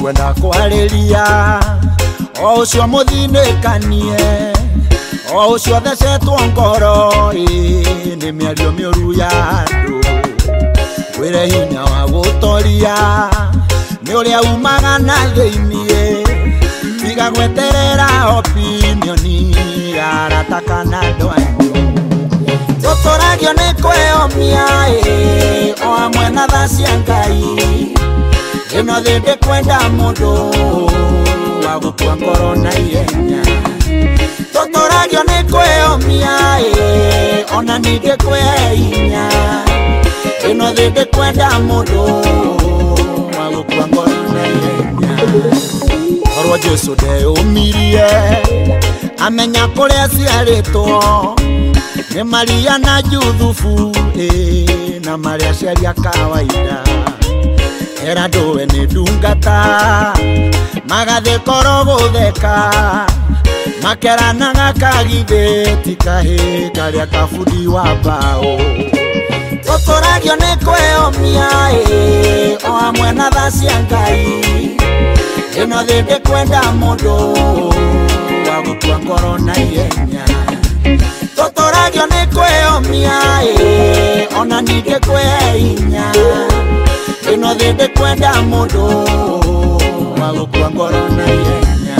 ndikwenda kwariria o ucio muthinekanie o ucio thecetwo ngoro ni miario miuru ya andu wire hinya wa gutoria ni uria umaga na thiini tiga gweterera opinioni aratakana ndwanyu tuturagio ni kweyomia o amwe na tha cia Ngai ino thi ndikwenda mundu wa gukua ngoro na ihenya tuturagio ni kweyomia ona ningĩ kwĩhinya ino thi ndikwenda mundu wa gukua ngoro na ihenya orwo Jesu ndeyumirie amenya kuria ciaritwo ni Maria na Juthufu na Maria ciaria kawaida era nduwe ni ndungata magathe koro gutheka makeranaga kagitheti kahi karia kabundi wa mbao tuturagio ni kweyomia o amwe na tha cia Ngai ino thi ndikwenda mundu wa gukua ngoro na ihenya tuturagio ni kweyomia ona ningĩ kwĩhinya ino thi ndikwenda mundu wa gukua ngoro na ihenya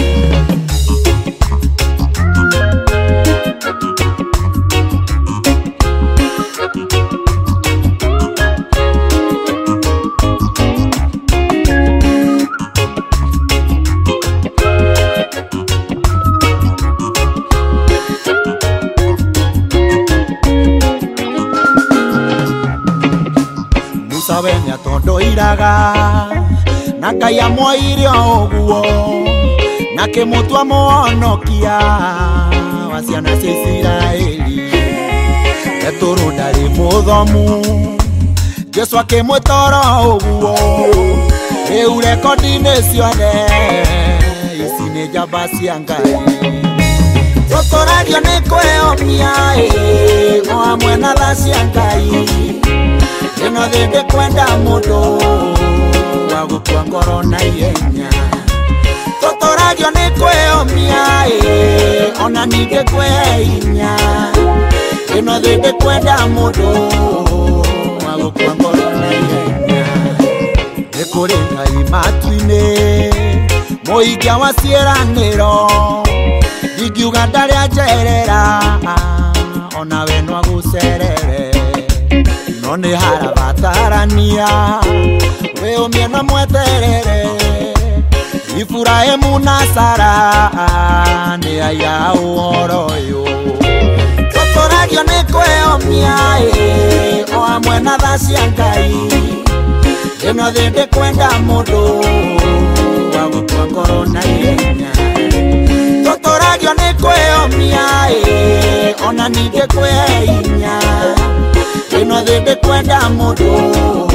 Sabenya tondo iraga na Ngai amwaire oguo na kimutwa muonokia wa ciana cia Isiraeli eturu ndari muthomu Jesu akimwitara oguo riu rekodi-ini ciothe ici ni njamba cia Ngai tuturagio ni kweyomia o amwe na tha cia Ngai ino thi ndikwenda mundu wa gukua ngoro na ihenya tuturagio ni kweyomia ona ningĩ kwĩhinya ino thi ndikwenda mundu wa gukua ngoro na ihenya ni kuri Ngai matu-ini muingia wa ciĩranĩro ndingiuga ndari anjerera ona we no agucerere no ni harabatarania wĩyũmie na mweterere Ibrahimu na Sara ni aya ũhoro ũyũ tuturagio ni kweyomia o amwe na tha cia Ngai ino thi ndikwenda mundu wa gukua ngoro na ihenya tuturagio ni kweyomia ona ningĩ kwĩhinya ino thi ndikwenda mundu